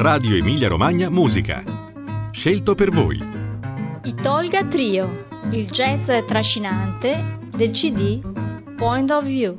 Radio Emilia Romagna Musica. Scelto per voi. I Tolga Trio, il jazz trascinante del CD Point of View.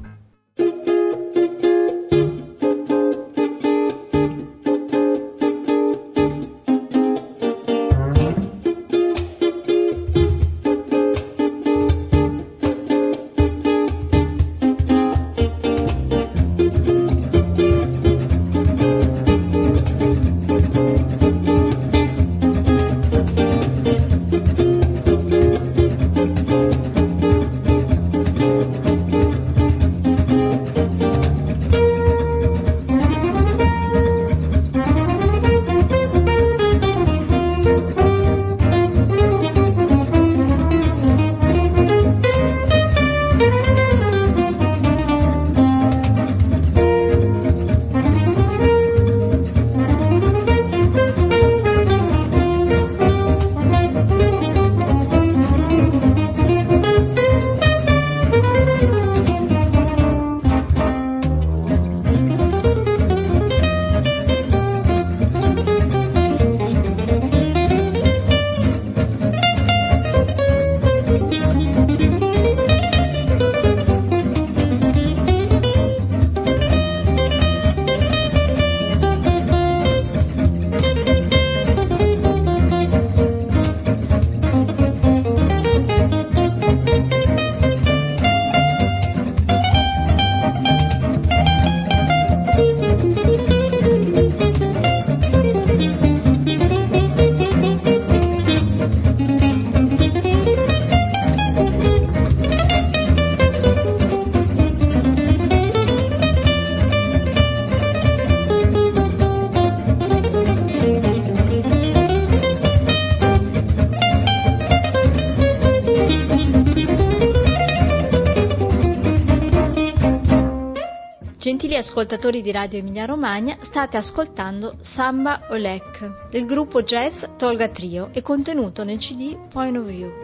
Gentili ascoltatori di Radio Emilia Romagna, state ascoltando Samba Olek del gruppo jazz Tolga Trio e contenuto nel CD Point of View.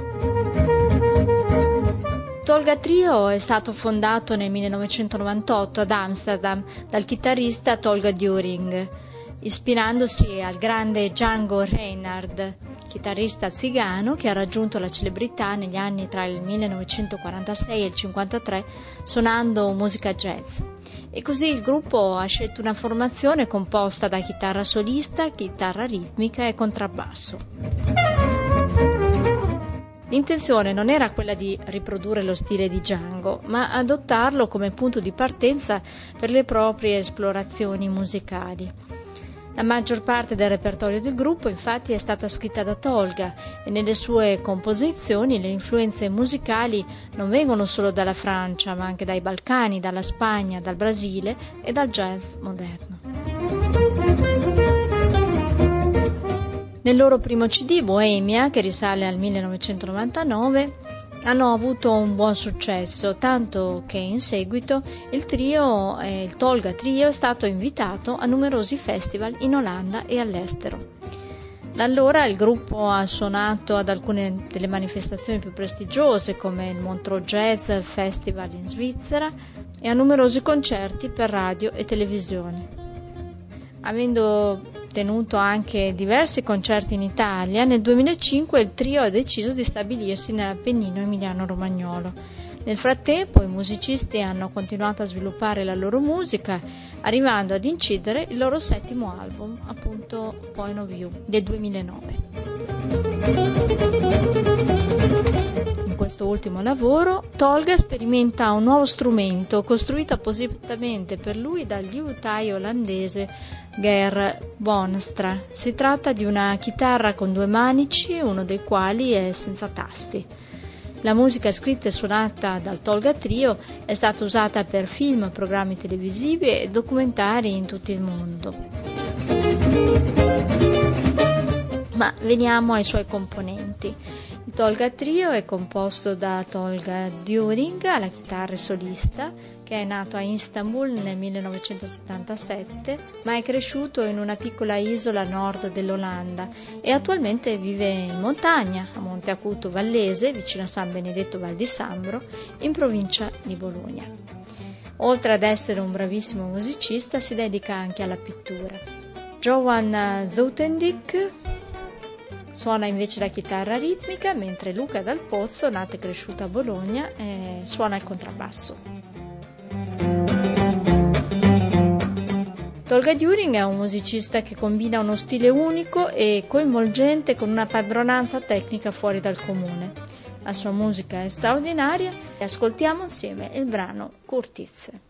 Tolga Trio è stato fondato nel 1998 ad Amsterdam dal chitarrista Tolga Düring, ispirandosi al grande Django Reinhardt, chitarrista zigano che ha raggiunto la celebrità negli anni tra il 1946 e il 1953 suonando musica jazz. E così il gruppo ha scelto una formazione composta da chitarra solista, chitarra ritmica e contrabbasso. L'intenzione non era quella di riprodurre lo stile di Django, ma adottarlo come punto di partenza per le proprie esplorazioni musicali. La maggior parte del repertorio del gruppo infatti è stata scritta da Tolga e nelle sue composizioni le influenze musicali non vengono solo dalla Francia ma anche dai Balcani, dalla Spagna, dal Brasile e dal jazz moderno. Nel loro primo CD, Bohemia, che risale al 1999, hanno avuto un buon successo, tanto che in seguito il Tolga Trio è stato invitato a numerosi festival in Olanda e all'estero. Da allora il gruppo ha suonato ad alcune delle manifestazioni più prestigiose come il Montreux Jazz Festival in Svizzera e a numerosi concerti per radio e televisione. Avendo tenuto anche diversi concerti in Italia, nel 2005 il trio ha deciso di stabilirsi nell'Appennino emiliano-romagnolo. Nel frattempo i musicisti hanno continuato a sviluppare la loro musica, arrivando ad incidere il loro settimo album, appunto Point of View, del 2009. In questo ultimo lavoro, Tolga sperimenta un nuovo strumento costruito appositamente per lui dal liutai olandese Ger Boonstra. Si tratta di una chitarra con due manici, uno dei quali è senza tasti. La musica scritta e suonata dal Tolga Trio è stata usata per film, programmi televisivi e documentari in tutto il mondo. Ma veniamo ai suoi componenti. Il Tolga Trio è composto da Tolga Düring alla chitarra solista, che è nato a Istanbul nel 1977, ma è cresciuto in una piccola isola a nord dell'Olanda e attualmente vive in montagna, a Monte Acuto Vallese, vicino a San Benedetto Val di Sambro, in provincia di Bologna. Oltre ad essere un bravissimo musicista, si dedica anche alla pittura. Johan Zoutendijk suona invece la chitarra ritmica, mentre Luca Dal Pozzo, nato e cresciuto a Bologna, suona il contrabbasso. Tolga Düring è un musicista che combina uno stile unico e coinvolgente con una padronanza tecnica fuori dal comune. La sua musica è straordinaria e ascoltiamo insieme il brano Curtize.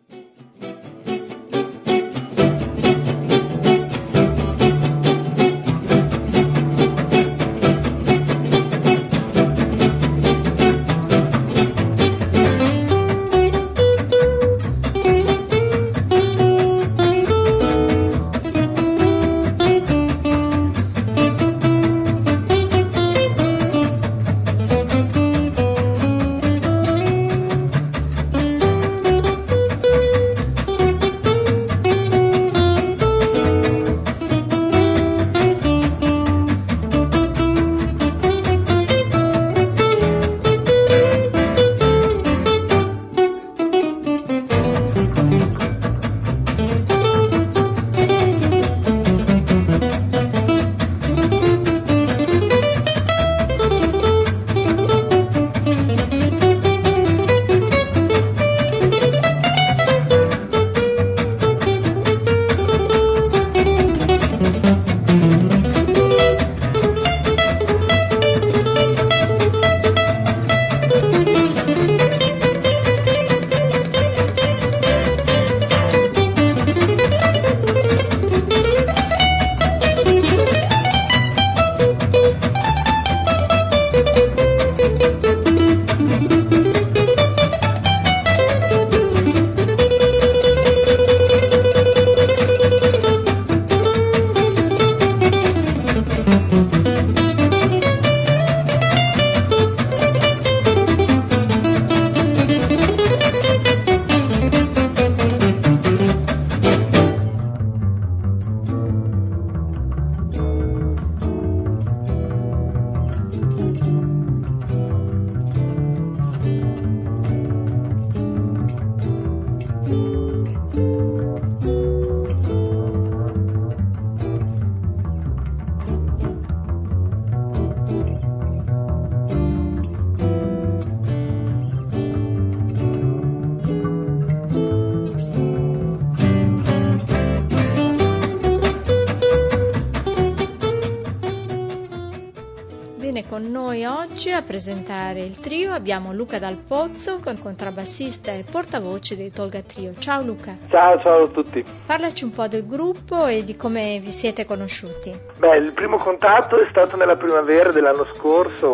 Con noi oggi a presentare il trio abbiamo Luca Dal Pozzo, contrabbassista e portavoce dei Tolga Trio. Ciao Luca. Ciao a tutti. Parlaci un po' del gruppo e di come vi siete conosciuti. Il primo contatto è stato nella primavera dell'anno scorso,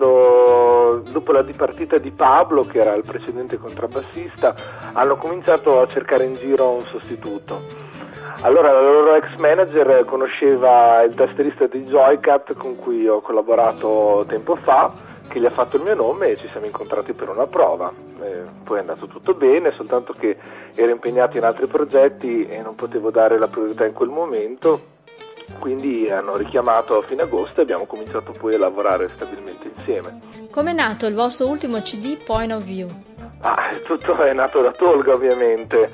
quando dopo la dipartita di Pablo, che era il precedente contrabbassista, hanno cominciato a cercare in giro un sostituto. Allora la loro ex manager conosceva il tastierista di Joycat con cui ho collaborato tempo fa, che gli ha fatto il mio nome e ci siamo incontrati per una prova. Poi è andato tutto bene, soltanto che ero impegnato in altri progetti e non potevo dare la priorità in quel momento, quindi hanno richiamato a fine agosto e abbiamo cominciato poi a lavorare stabilmente insieme. Com'è nato il vostro ultimo CD, Point of View? Tutto è nato da Tolga, ovviamente.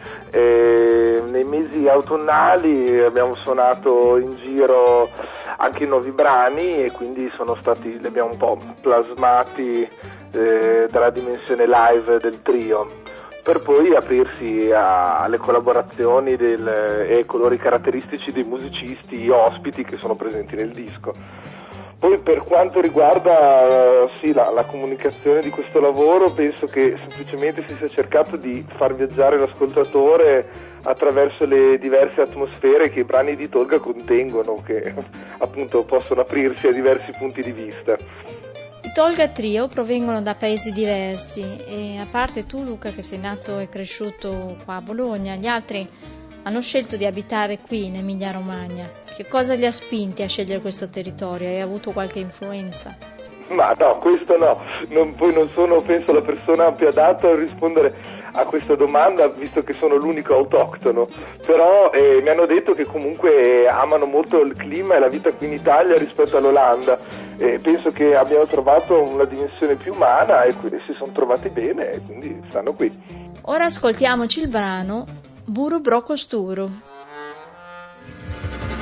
Nei mesi autunnali abbiamo suonato in giro anche i nuovi brani e quindi li abbiamo un po' plasmati dalla dimensione live del trio, per poi aprirsi alle collaborazioni e colori caratteristici dei musicisti ospiti che sono presenti nel disco. Poi per quanto riguarda la comunicazione di questo lavoro, penso che semplicemente si sia cercato di far viaggiare l'ascoltatore attraverso le diverse atmosfere che i brani di Tolga contengono, che appunto possono aprirsi a diversi punti di vista. I Tolga Trio provengono da paesi diversi e a parte tu Luca che sei nato e cresciuto qua a Bologna, gli altri hanno scelto di abitare qui in Emilia Romagna. Che cosa li ha spinti a scegliere questo territorio? Hai avuto qualche influenza? Ma no, questo no. Poi non sono, penso, la persona più adatta a rispondere a questa domanda, visto che sono l'unico autoctono. Però mi hanno detto che comunque amano molto il clima e la vita qui in Italia rispetto all'Olanda. Penso che abbiano trovato una dimensione più umana e si sono trovati bene e quindi stanno qui. Ora ascoltiamoci il brano Buru Broko Sturu.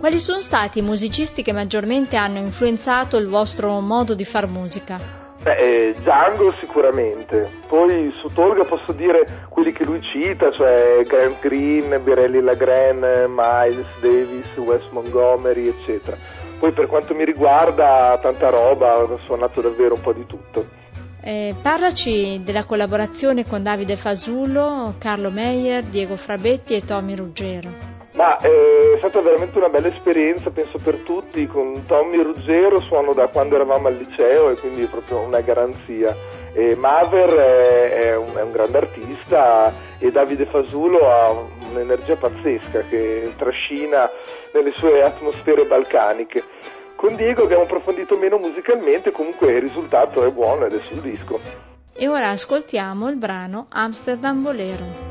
Quali sono stati i musicisti che maggiormente hanno influenzato il vostro modo di far musica? Django sicuramente, poi su Tolga posso dire quelli che lui cita, cioè Grant Green, Birelli Lagren, Miles Davis, Wes Montgomery, eccetera. Poi per quanto mi riguarda tanta roba, ho suonato davvero un po' di tutto. Parlaci della collaborazione con Davide Fasullo, Carlo Meyer, Diego Frabetti e Tommy Ruggero. È stata veramente una bella esperienza, penso per tutti. Con Tommy Ruggero suono da quando eravamo al liceo e quindi è proprio una garanzia. Maver è un grande artista e Davide Fasullo ha un'energia pazzesca che trascina nelle sue atmosfere balcaniche. Con Diego abbiamo approfondito meno musicalmente, comunque il risultato è buono ed è sul disco. E ora ascoltiamo il brano Amsterdam Bolero.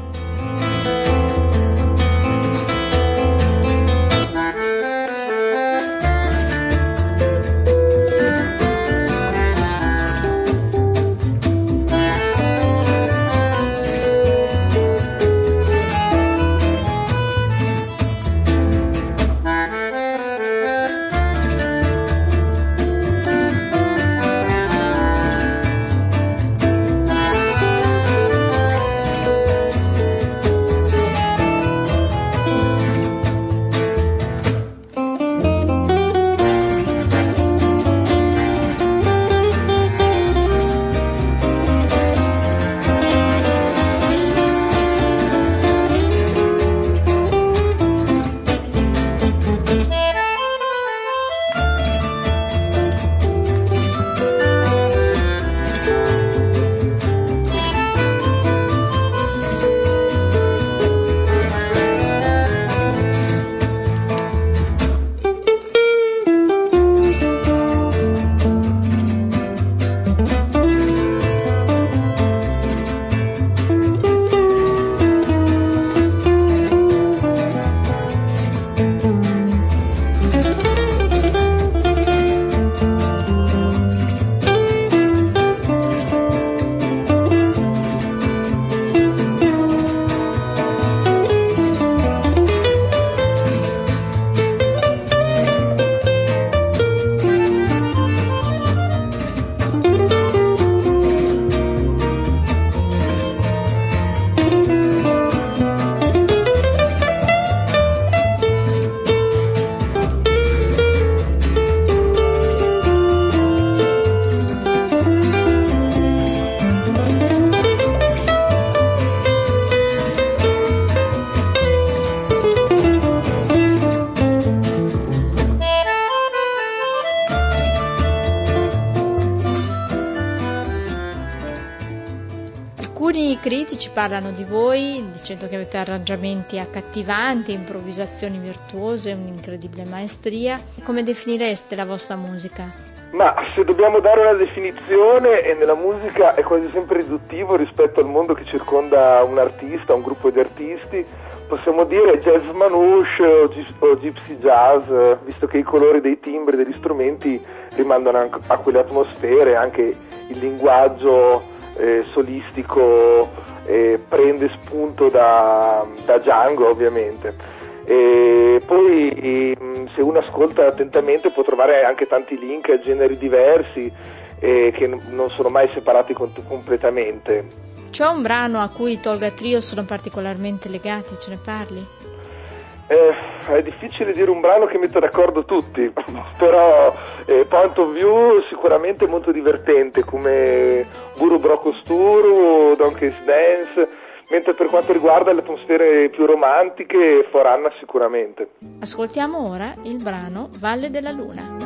Alcuni critici parlano di voi dicendo che avete arrangiamenti accattivanti, improvvisazioni virtuose, un'incredibile maestria. Come definireste la vostra musica? Ma se dobbiamo dare una definizione, nella musica è quasi sempre riduttivo rispetto al mondo che circonda un artista, un gruppo di artisti. Possiamo dire jazz manouche o gypsy jazz, visto che i colori dei timbri degli strumenti rimandano a quelle atmosfere, anche il linguaggio solistico prende spunto da Django, ovviamente. E poi se uno ascolta attentamente può trovare anche tanti link a generi diversi che non sono mai separati completamente. C'è un brano a cui i Tolga Trio sono particolarmente legati, ce ne parli? È difficile dire un brano che metta d'accordo tutti, però Point of View sicuramente molto divertente, come Buru Brokosturu, Donkey's Dance, mentre per quanto riguarda le atmosfere più romantiche, Foranna sicuramente. Ascoltiamo ora il brano Valle della Luna.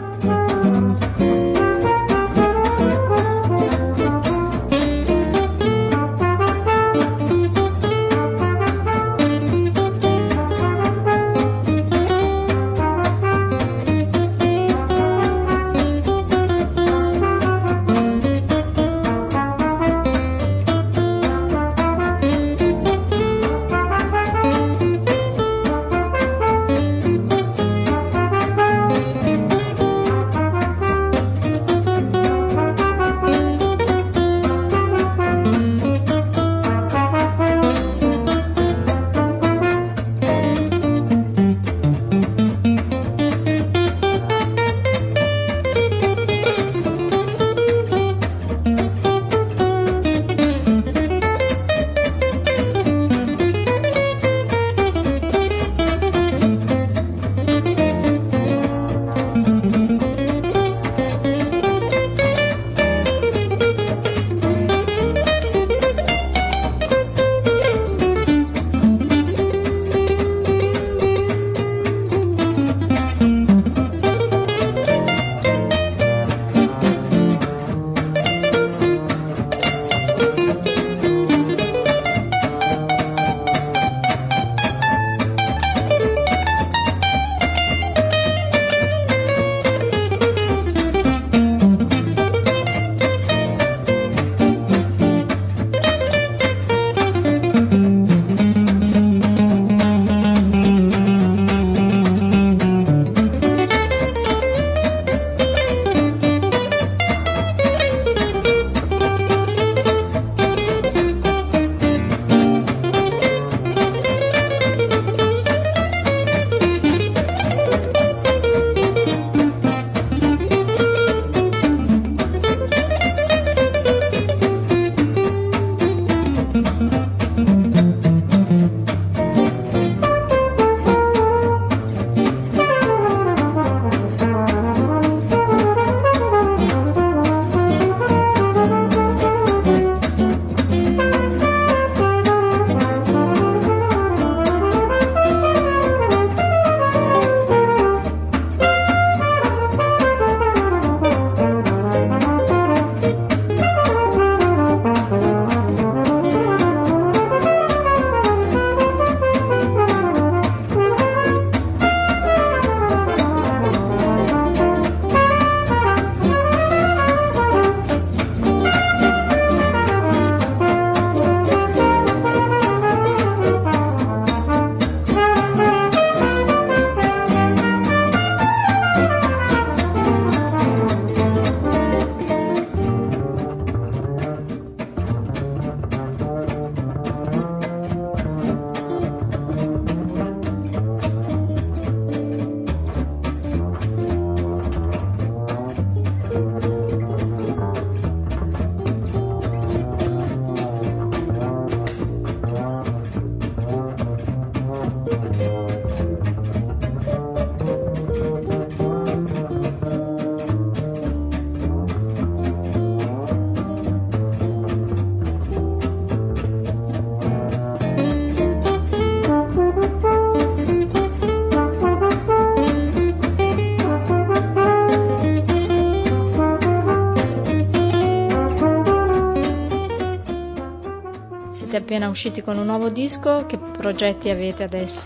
appena usciti con un nuovo disco, che progetti avete adesso?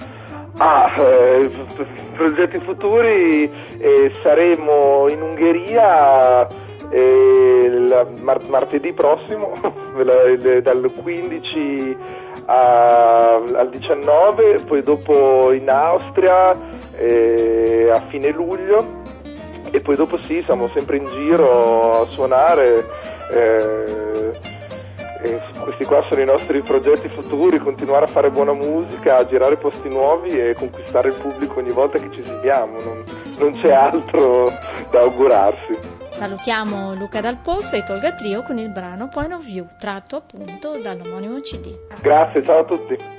Progetti futuri, saremo in Ungheria martedì prossimo, dal 15 al 19, poi dopo in Austria a fine luglio, e poi dopo siamo sempre in giro a suonare. Questi qua sono i nostri progetti futuri: continuare a fare buona musica, a girare posti nuovi e conquistare il pubblico ogni volta che ci esibiamo. Non c'è altro da augurarsi. Salutiamo Luca Dal Posto e i Tolga Trio con il brano Point of View, tratto appunto dall'omonimo CD. Grazie, ciao a tutti.